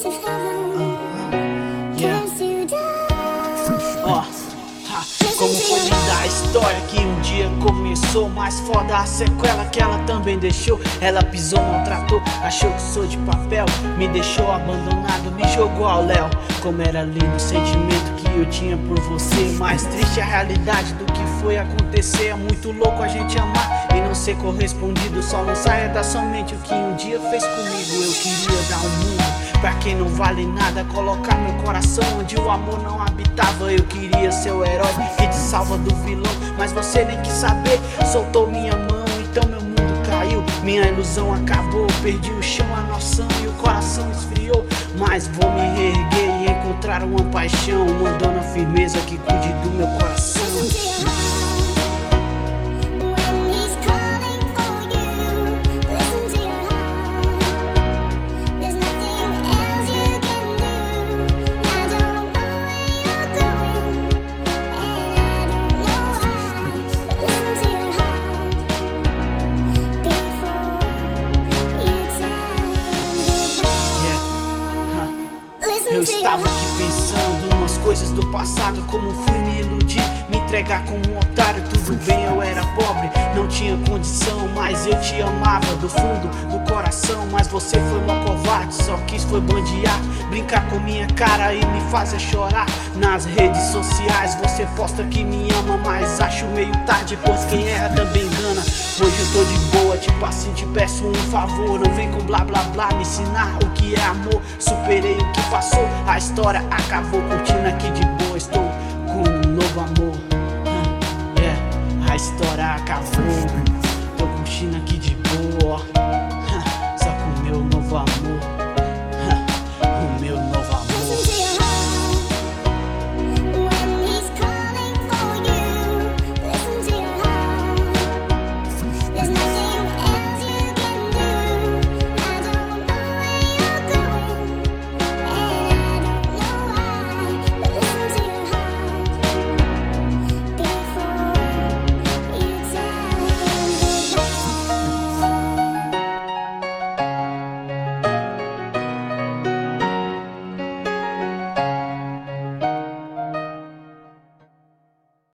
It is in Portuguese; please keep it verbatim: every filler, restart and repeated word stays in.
Ó, como foi linda a história que um dia começou, mais foda a sequela que ela também deixou. Ela pisou, maltratou, achou que sou de papel, me deixou abandonado, me jogou ao léu. Como era lindo o sentimento que eu tinha por você, mais triste a realidade do que foi acontecer. É muito louco a gente amar e não ser correspondido, só não saia da sua mente o que um dia fez comigo. Eu queria dar um mundo pra quem não vale nada, colocar meu coração onde o amor não habitava. Eu queria ser o herói que te salva do vilão, mas você nem quis saber, soltou minha mão, então meu mundo caiu, minha ilusão acabou, perdi o chão, a noção e o coração esfriou. Mas vou me reerguer e encontrar uma paixão, uma dona firmeza que cuide do meu coração. Eu estava aqui pensando umas coisas do passado, como fui me iludir, me entregar como um otário. Tudo bem, eu era pobre, não tinha condição, mas eu te amava do fundo do coração. Mas você foi uma covarde, só quis foi bandear, brincar com minha cara e me fazer chorar. Nas redes sociais você posta que me ama, mas acho meio tarde, pois quem erra também engana. Hoje eu tô de boa, tipo assim, te peço um favor, não vem com blá blá blá me ensinar o que é amor. Superei o que passou, a história acabou, curtindo aqui de boa, estou com um novo amor. É, yeah, a história acabou, tô curtindo aqui de boa.